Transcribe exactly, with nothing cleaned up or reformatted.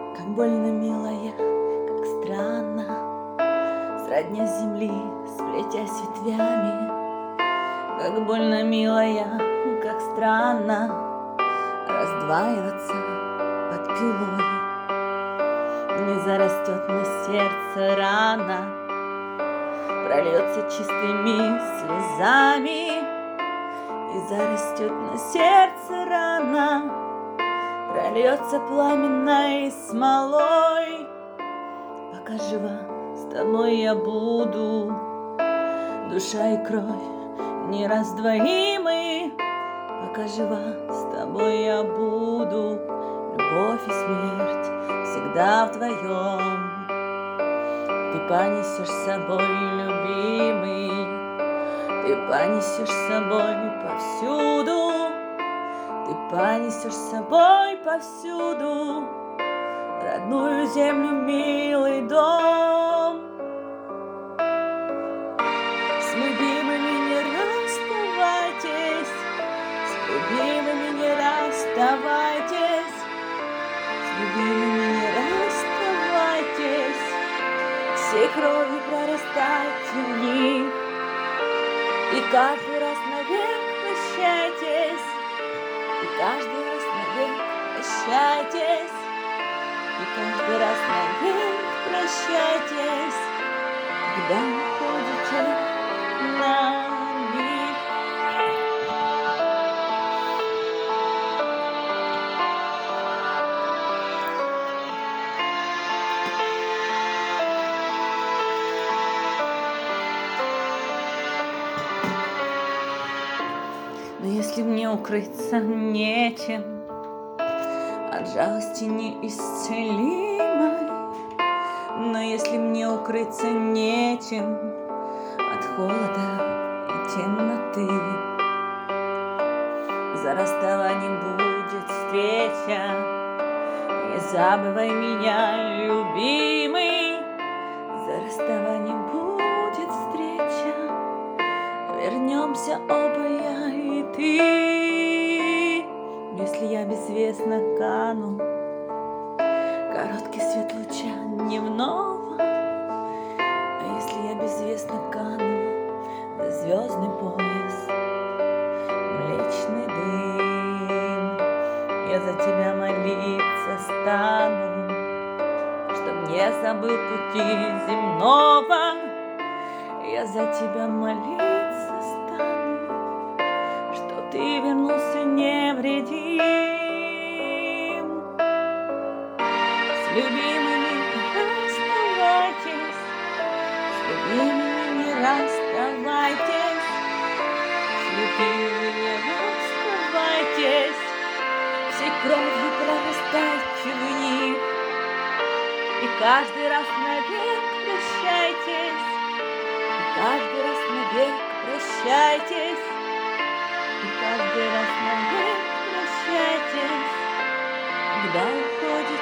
Как больно, милая, как странно, сродня земли, сплетясь ветвями. Как больно, милая, как странно раздваиваться под пилой. Не зарастет на сердце рана, прольется чистыми слезами. И зарастет на сердце рана, прольется пламенной смолой. Пока жива, с тобой я буду, душа и кровь нераздвоимы. Пока жива, с тобой я буду, любовь и смерть всегда вдвоем. Ты понесешь с собой, любимый, ты понесешь с собой повсюду, ты понесешь с собой повсюду родную землю, милый дом. С любимыми не расставайтесь, с любимыми не расставайтесь, с любимыми не расставайтесь, всей кровью прорастайте в них. И каждый раз навек прощайтесь, и каждый раз навек прощайтесь, и каждый раз навек прощайтесь, когда уходите на миг. Но если мне укрыться нечем от жалости неисцелимой, но если мне укрыться нечем от холода и темноты, за расставанием будет встреча. Не забывай меня, любимый, за расставанием будет встреча. Вернемся оба, я и ты. Если я безвестно кану, короткий свет луча дневного, а если я безвестно кану, за звездный пояс, млечный дым, я за тебя молиться стану, чтоб не забыл пути земного. Я за тебя молиться стану, что ты вернулся невредим. С любимыми не расставайтесь, с любимыми не расставайтесь, с любимыми не расставайтесь, всей кровью прорастайте в них. И каждый раз навек прощайтесь, каждый раз навек прощайтесь, и каждый раз навек прощайтесь, когда уходит